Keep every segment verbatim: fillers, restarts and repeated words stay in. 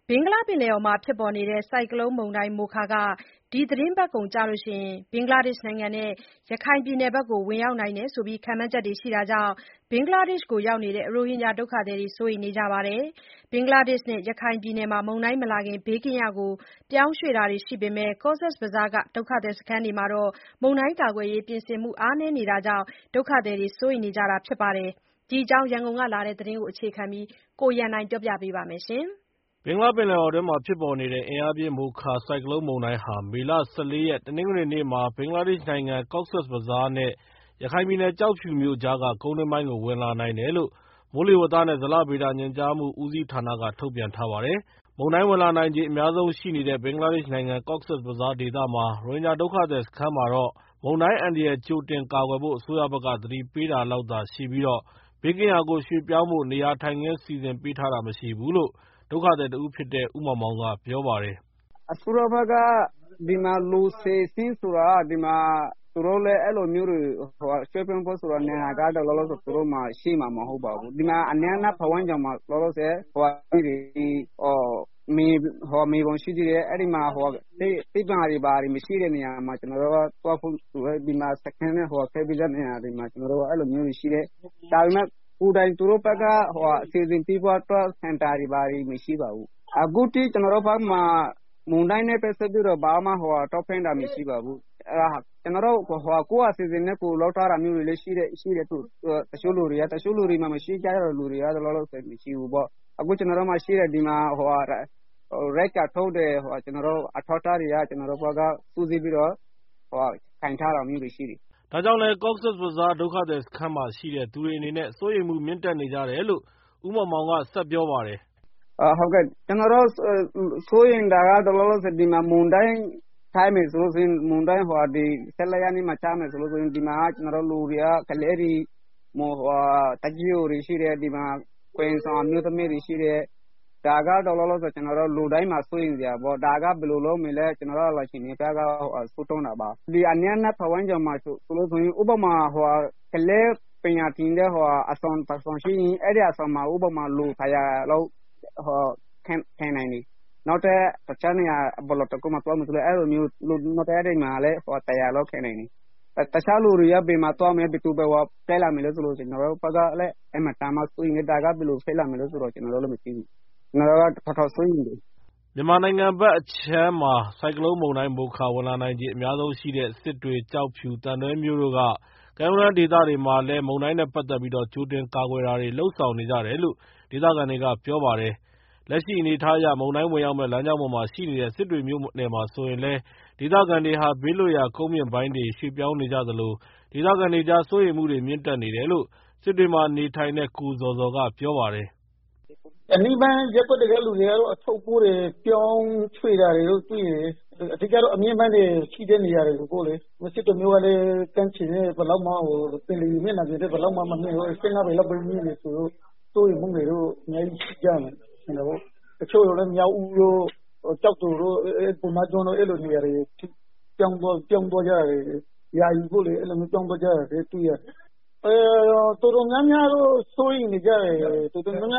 ဘင်္ဂလားပင်လယ်အော်မှာဖြစ်ပေါ်နေတဲ့ ဆိုင်ကလုန်းမုန်တိုင်းမိုခါကဒီသီတင်းပတ်ကုန်ကျရင် ဘင်္ဂလားဒေ့ရှ်နိုင်ငံနဲ့ရခိုင်ပြည်နယ်ဘက်ကိုဝင်ရောက်နိုင်တယ်ဆိုပြီးခန့်မှန်းချက်တွေရှိတာကြောင့် ဘင်္ဂလားဒေ့ရှ်ကိုရောက်နေတဲ့ ရိုဟင်ဂျာဒုက္ခသည်တွေစိုးရိမ်နေကြပါတယ်။ ဘင်္ဂလားဒေ့ရှ်နဲ့ရခိုင်ပြည်နယ်မှာ မုန်တိုင်းမလာခင် ဘေးကင်းရာကိုပြောင်းရွှေ့တာတွေရှိပေမဲ့ Cox's Bazar က ဒုက္ခသည်စခန်းတွေမှာ မုန်တိုင်းကာကွယ်ရေးပြင်ဆင်မှုအားနည်းနေတာကြောင့် ဒုက္ခသည်တွေစိုးရိမ်နေကြတာပါ။ ဒီအကြောင်း ရန်ကုန်ကလာတဲ့သတင်းကိုအခြေခံပြီး ကိုရန်နိုင်က ပြောပြပါမယ်။ဘင်္ဂလားပင်လယ်အော်အတွင်းမှာဖြစ်ပေါ်နေတဲ့ အင်အားပြင်းမိုခါဆိုင်ကလုန်းမုန်တိုင်းဟာ မေလ ၁၄ ရက် တနင်္ဂနွေနေ့မှာ ဘင်္ဂလားဒေ့ရှ်နိုင်ငံ Cox's Bazar နဲ့ ရခိုင်ပြည်နယ် ကျောက်ဖြူမြို့ကြားက ကုန်းတွင်းပိုင်းကို ဝင်လာနိုင်တယ်လို့ မိုးလေဝသနဲ့ ဇလဗေဒညွှန်ကြားမှုဦးစီးဌာနက ထုတ်ပြန်ထားပါတယ်။ မုန်တိုင်းဝင်လာနိုင်ခြေအများဆုံးရှိနေတဲ့ ဘင်္ဂလားဒေ့ရှ်နိုင်ငံ Cox's Bazar ဒေသမှာ ရိုဟင်ဂျာဒုက္ခသည်စခန်းမှာတော့ မုန်တိုင်းအန္တရာယ်ကြိုတင်ကာကွယ်ဖို့ အစိုးရဘက်က သတိပေးတာလောက်သာရှိပြီး ဘေးကင်းရာကိုရွှေ့ပြောင်းဖို့ နေရာထိုင်ခင်းစီစဉ်ပေးထားတာမရှိဘူးလို့ ဒုက္ခသည်တဦးဖြစ်တဲ့ ဦးမောင်မောင်ကပြောပါတယ်။ “အစိုးရဘက်ကဒီမှာလူ၁၀ဆင်းဆိုတာ ဒီမှာသူတို့လည်းအဲလိုမျိုးတွေရွှေ့ပြောင်းဖို့ဆိုတာနေရာကလောလောဆယ်သူတို့မှာရှိမှာမဟုတ်ပါဘူး။ ဒီမှာအနီးအနားပတ်ဝန်းကျင်မှာလောလောဆယ်မြေပုံရှိသေးတယ်။ အဲဒီမှာသစ်ပင်တွေဘာတွေမရှိတဲ့နေရာမှာ ကျနော်တို့ကသွားဖို့ဒီမှာစခန်းနဲ့ခွဲပြီးသားနေရာတွေမှာ ကျနော်တို့ကအဲလိုမျိုးတွေရှိတယ်။ ဒါပေမဲ့ကိုယ်တိုင်သူတို့ဘက်ကစီစဉ်ပေးဖို့အတွက်စင်တာတွေဘာတွေမရှိပါဘူး။ အခုထိကျနော်တို့ဘက်မှာမုန်တိုင်းနဲ့ပတ်သက်ပြီးတော့ဘာမှထောက်ပံ့တာမရှိပါဘူး။ ကျနော်တို့ကိုယ့်အစီအစဉ်နဲ့ကိုယ်လုပ်ထားတာမျိုးတွေလည်းရှိတယ်။ တချို့လူတွေကတချို့လူတွေမှာမရှိကြတဲ့လူတွေကလောလောဆယ်မရှိဘူးပေါ့။ အခုကျနော်တို့မှာရှိတဲ့ဒီမှာရိက္ခာထုတ်တဲ့ အထောက်အထားတွေကကျနော်တို့ဘက်ကစုစည်းပြီးတော့ကိုင်ထားတာမျိုးတွေရှိတယ်။ ” ဒါကြောင့်လည်း Cox's Bazar ဒုက္ခသည်စခန်းမှာရှိတဲ့သူတွေအနေနဲ့ စိုးရိမ်မှုမြင့်တက်နေကြတယ်လို့ ဦးမောင်မောင်ကဆက်ပြောပါတယ်။ “ဟုတ်ကဲ့ကျနော်တို့စိုးရိမ်တာကလောလောဆယ်ဒီမှာမုန်တိုင်းတိုက်မယ်ဆိုလို့ရှိရင် မုန်တိုင်း၁၄ရက်နေ့မှာကျမယ်ဆိုလို့ရှိရင် ဒီမှာကလူတွေကကလေးတွေသက်ကြီးရွယ်အိုတွေရှိတယ်။ ဒီမှာကိုယ်ဝန်ဆောင်အမျိုးသမီးတွေရှိတယ်။ ဒါကတော့လောလောဆယ်လူတိုင်းမှာစိုးရိမ်စရာပေါ့။ ဒါကဘယ်လိုလုပ်မလဲကျနော်တို့အလှူရှင်တွေကဆုတောင်းတာပါ။ ဒီအနီးအနားပတ်ဝန်းကျင်မှာဆိုလို့ရှိရင် ဥပမာကလေးပညာသင်တဲ့အဆောင်တစ်ဆောင်ရှိရင် အဲဒီအဆောင်မှာ ဥပမာလူတစ်ရာလောက်ထိုင်နိုင်တယ်။ နောက်ထပ်တခြားနေရာတစ်ခုမှာသွားမယ်ဆိုရင်လည်းအဲဒီမှာလည်းတစ်ရာလောက်ထိုင်နိုင်တယ်။ တခြားလူတွေကဘယ်မှာသွားမလဲ ဘယ်သူဘယ်ဝါဖြစ်လာမလဲဆိုလို့ကျနော်တို့ဘက်ကလည်းအင်မတန်မှစိုးရိမ်တယ်။ ဒါကဘယ်လိုဖြစ်လာမလဲဆိုတာကျနော်တို့လည်းမသိဘူး။ ကျနော်တို့ကတော်တော်စိုးရိမ်တယ်။ ” မြန်မာနိုင်ငံဘက်အခြမ်းမှာ ဆိုင်ကလုန်းမုန်တိုင်းမိုခါဝင်လာနိုင်ခြေအများဆုံးရှိတဲ့ စစ်တွေ ကျောက်ဖြူ သံတွဲမြို့တို့က ကမ်းရိုးတန်းဒေသတွေမှာလည်း မုန်တိုင်းနဲ့ ပတ်သက်ပြီး ကြိုတင်ကာကွယ်တာတွေ လုပ်ဆောင်နေကြတယ်လို့ ဒေသခံတွေကပြောပါတယ်။ လက်ရှိအနေအထားအရ မုန်တိုင်းဝင်ရောက်မယ့် လမ်းကြောင်းပေါ်မှာရှိနေတဲ့ စစ်တွေမြို့နယ်မှာဆိုရင်လည်း ဒေသခံတွေဟာ ဘေးလွတ်ရာ ကုန်းမြင့်ပိုင်းတွေ ရွှေ့ပြောင်းနေကြသလို ဒေသခံတွေကြား စိုးရိမ်မှုတွေမြင့်တက်နေတယ်လို့ စစ်တွေမှာနေထိုင်တဲ့ ကိုဇော်ဇော်ကပြောပါတယ်။ “အနီးပိုင်းရပ်ကွက်တွေကလူတွေကတော့ အထုပ်အပိုးတွေပြောင်းရွှေ့တာတွေတော့တွေ့တယ်။ အဓိကတော့အမြင့်ပိုင်းတွေရှိတဲ့နေရာတွေကိုပေါ့လေ။ စစ်တွေမြို့ကလည်းကမ်းခြေနဲ့ပင်လယ်မျက်နှာပြင်နဲ့ဘယ်လောက်မှမနီးဘူး။ ၁၅ပေလောက်ပဲဝေးတယ်ဆိုတော့ စိုးရိမ်မှုတွေတော့အများကြီးရှိကြတယ်။ တချို့တွေလည်းမြောက်ဦးတို့ ကျောက်တော်တို့ ပုဏ္ဏားကျွန်းတို့အဲလိုနေရာတွေကိုပြောင်းသွားကြတယ်။ ယာယီပေါ့လေအဲလိုမျိုးပြောင်းသွားကြတာတွေ့ရတယ်။ တော်တော်များများတော့စိုးရိမ်နေကြတယ်။ ဒီမှာ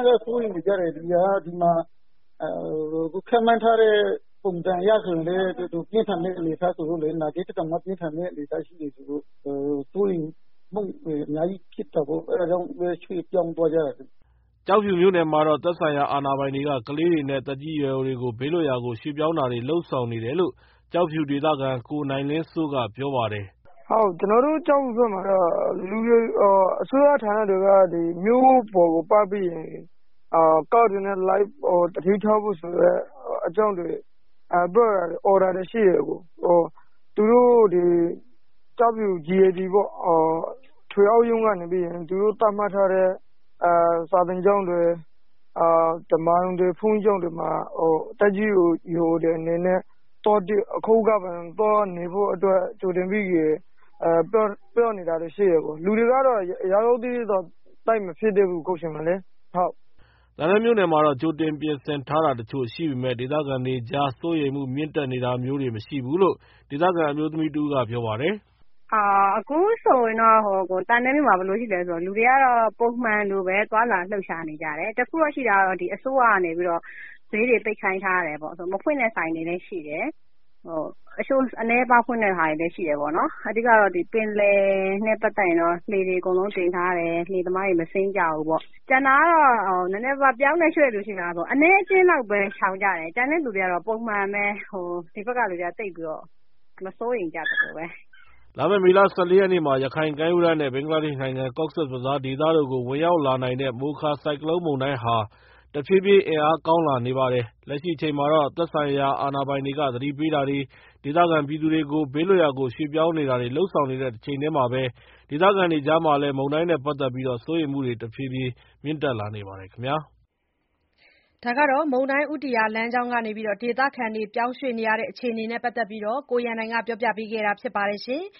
ခန့်မှန်းထားတဲ့ပုံစံအရဆိုရင်လည်း တော်တော်ပြင်းထန်မယ့်အနေအထားဆိုတော့လေ နာဂစ်တောင်မှပြင်းထန်မယ့်အနေအထားရှိတယ်ဆိုတော့ စိုးရိမ်မှုတွေအများကြီးဖြစ်တာပေါ့။ အဲဒါကြောင့်ရွှေ့ပြောင်းသွားကြတာ။ ” ကျောက်ဖြူမြို့နယ်မှာတော့ သက်ဆိုင်ရာအာဏာပိုင်တွေက ကလေးတွေနဲ့ သက်ကြီးရွယ်အိုတွေကို ဘေးလွတ်ရာကို ရွှေ့ပြောင်းတာတွေ လုပ်ဆောင်နေတယ်လို့ ကျောက်ဖြူဒေသခံ ကိုနိုင်လင်းစိုးကပြောပါတယ်။ “ကျနော်တို့ကျောက်ဖြူဘက်မှာတော့ အစိုးရဌာနတွေက မြို့ပေါ်ကိုပတ်ပြီးရင် ကားတွေနဲ့လိုက်သတိထားဖို့ဆိုတဲ့အကြောင်းတွေအော်တာတွေရှိတယ်။ သူတို့ကျောက်ဖြူ ဂျီအေဒီပေါ့ ထွေအုပ်ရုံးကနေပြီးရင် သူတို့သတ်မှတ်ထားတဲ့စာသင်ကျောင်းတွေ ဓမ္မာရုံတွေ ဘုန်းကြီးကျောင်းတွေမှာ သက်ကြီးရွယ်အိုတွေအနေနဲ့ အခုကသွားနေဖို့အတွက်ကြိုတင်ပြီးပြောနေတာတွေရှိတယ်။ လူတွေကတော့ရောက်ရောက်သေးသေးတော့သိပ်မဖြစ်သေးဘူးအခုချိန်မှာလေ။” သံတွဲမြို့နယ်မှာတော့ ကြိုတင်ပြင်ဆင်ထားတာတချို့ရှိပေမယ့် ဒေသခံတွေကြား စိုးရိမ်မှုမြင့်တက်နေတာမျိုးတွေမရှိဘူးလို့ ဒေသခံအမျိုးသမီးတဦးကပြောပါတယ်။ “အခုဆိုရင်တော့သံတွဲမြို့မှာဘယ်လိုရှိလဲဆိုတော့ လူတွေကတော့ပုံမှန်လိုပဲသွားလာလှုပ်ရှားနေကြတယ်။ တခုတော့ရှိတာကတော့ အစိုးရကနေပြီးတော့ဈေးတွေပိတ်ခိုင်းထားရတယ်ပေါ့ဆိုမဖွင့်တဲ့ဆိုင်တွေလည်းရှိတယ်ဟိုအချို့အနေပါဖွင့်တဲ့ဟာတွေလည်းရှိတယ်ပေါ့နော်အဓိကတော့ဒီပင်လယ်နဲ့ပတ်သက်ရင်တော့လေတွေအကုန်လုံးတင်ထားတယ်လေသမားတွေမစင်းကြဘူးပေါ့ကျန်တာကတော့ဟိုနည်းနည်းပါပြောင်းနေရွှေ့လို့ရှိတာဆိုအနေအချင်းလောက်ပဲရှောင်ကြတယ်ကျန်တဲ့လူတွေကတော့ပုံမှန်ပဲဟိုဒီဘက်ကလူတွေကတိတ်ပြီးတော့မစိုးရင်ကြတယ်လို့ပဲလာမယ့်မေလ၁၄ရက်နေ့မှာရခိုင်ကမ်းရိုးတန်းနဲ့ဘင်္ဂလားဒေ့ရှ်နိုင်ငံ Cox's Bazar ဒေသတို့ကိုဝင်ရောက်လာနိုင်တဲ့မိုခါဆိုင်ကလုန်းမုန်တိုင်းဟာတဖြည်းဖြည်းအင်အားကောင်းလာနေပါတယ်။လက်ရှိအချိန်မှာတော့သက်ဆိုင်ရာအာဏာပိုင်တွေကသတိပေးတာတွေဒေသခံပြည်သူတွေကိုဘေးလွတ်ရာကိုရွှေ့ပြောင်းနေတာတွေလှုပ်ဆောင်နေတဲ့တစ်ချိန်တည်းမှာပဲဒေသခံတွေကြားမှာလည်းမုန်တိုင်းနဲ့ပတ်သက်ပြီးတော့စိုးရိမ်မှုတွေတဖြည်းဖြည်းမြင့်တက်လာနေပါတယ်ခင်ဗျာ။ဒါကတော့မုန်တိုင်းဥတီယာလမ်းကြောင်းကနေပြီးတော့ဒေသခံတွေပြောင်းရွှေ့နေရတဲ့အခြေအနေနဲ့ပတ်သက်ပြီးတော့ကိုရန်နိုင်ကပြောပြပေးခဲ့တာဖြစ်ပါတယ်ရှင်။